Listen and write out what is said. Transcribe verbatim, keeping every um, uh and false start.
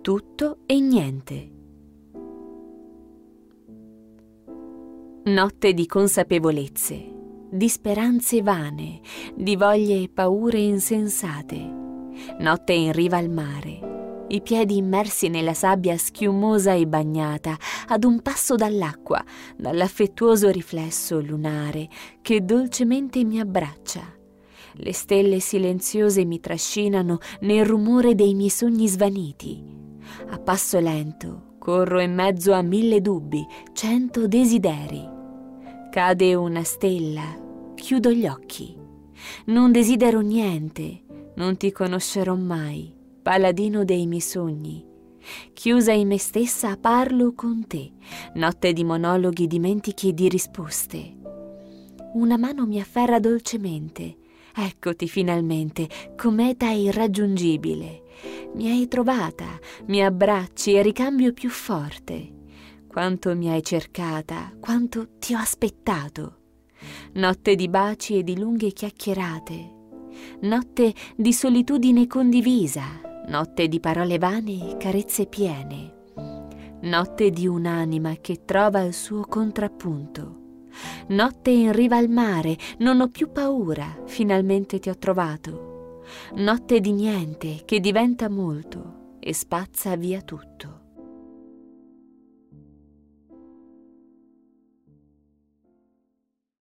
tutto e niente. Notte di consapevolezze, di speranze vane, di voglie e paure insensate. Notte in riva al mare, i piedi immersi nella sabbia schiumosa e bagnata, ad un passo dall'acqua, dall'affettuoso riflesso lunare che dolcemente mi abbraccia. Le stelle silenziose mi trascinano nel rumore dei miei sogni svaniti. A passo lento corro in mezzo a mille dubbi, cento desideri. Cade una stella, chiudo gli occhi. Non desidero niente, non ti conoscerò mai, paladino dei miei sogni. Chiusa in me stessa parlo con te, notte di monologhi dimentichi e di risposte. Una mano mi afferra dolcemente. Eccoti finalmente, cometa irraggiungibile. Mi hai trovata, mi abbracci e ricambio più forte. Quanto mi hai cercata, quanto ti ho aspettato. Notte di baci e di lunghe chiacchierate. Notte di solitudine condivisa. Notte di parole vane e carezze piene. Notte di un'anima che trova il suo contrappunto. Notte in riva al mare, non ho più paura, finalmente ti ho trovato. Notte di niente che diventa molto e spazza via tutto.